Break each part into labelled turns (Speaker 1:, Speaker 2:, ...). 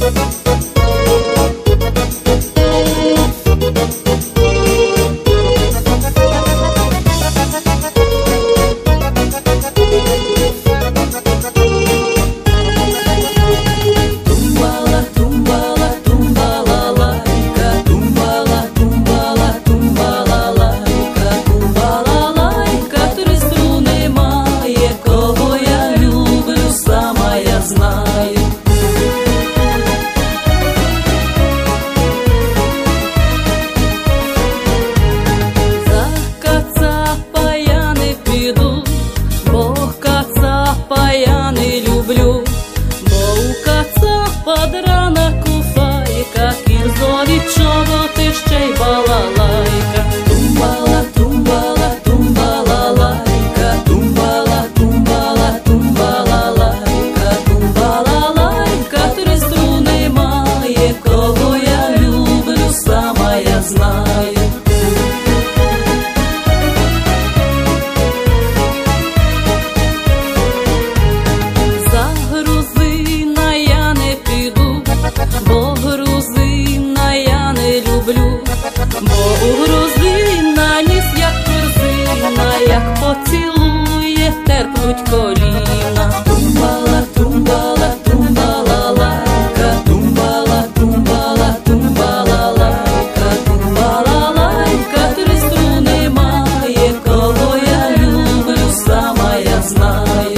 Speaker 1: Поцілує, терпнуть коліна. Тумбала, тумбала, тумбала, лайка, тумбала, тумбала, тумбала, лайка, тумбала, лайка, три струни має, кого я люблю, сама я знаю.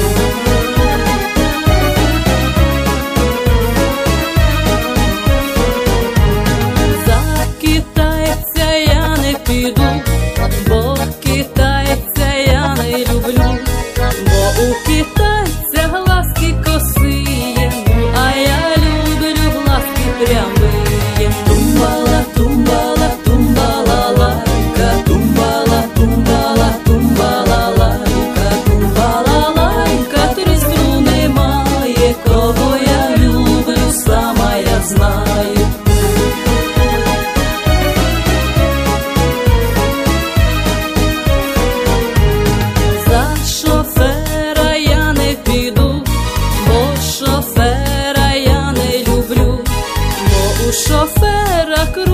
Speaker 1: За китайця я не піду, бо китайця я не люблю, бо у китайця глазки косиє, а я люблю глазки прямиє. Тумбала, тумбала, тумбала, лайка, тумбала, тумбала, тумбала, лайка, тумбала, лайка, три струни має, кого я люблю, сама я знаю. Шофера я не піду, бо шофера я не люблю, бо у шофера